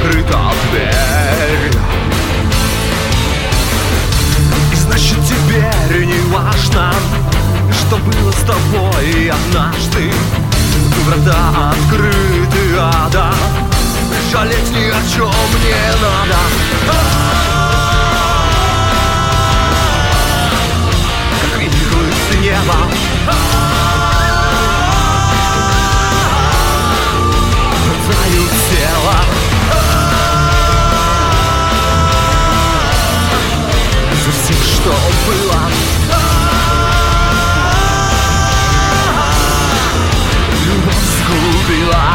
закрыта дверь. И значит теперь не важно, что было с тобой однажды. Врата открыты ада, жалеть ни о чем не надо. Как иглы с неба тают тело. За всем, что было, любовь сгубила.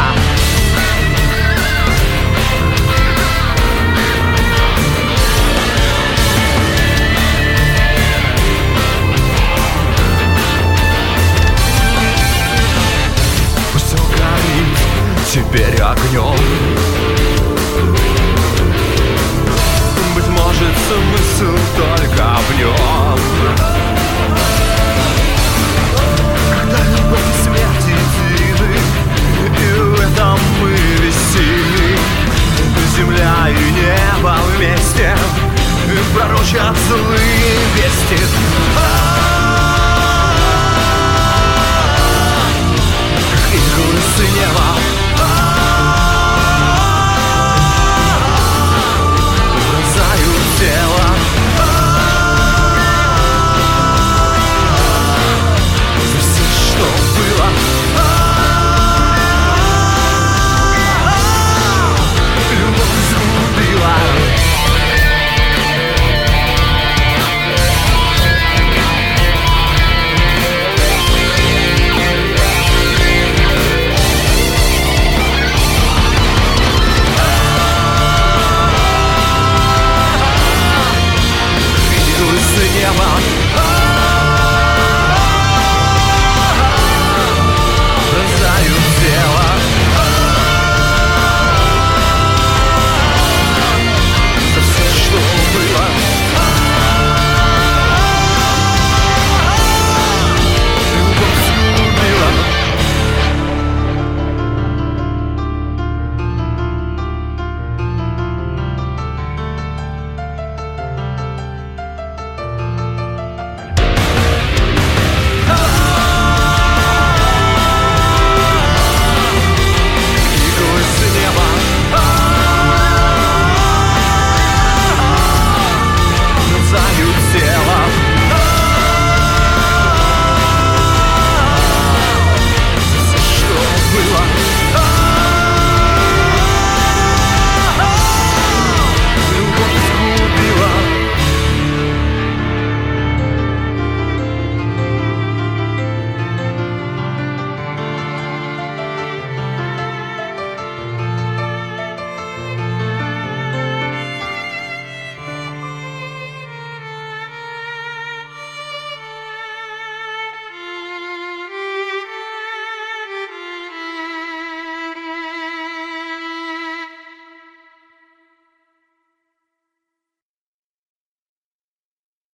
Пусть все горит теперь огнем. Быть может, смысл только в нем. Когда любовь и смерть едины, и в этом мы весельны. Земля и небо вместе пророчат злые вести. Как иглы с неба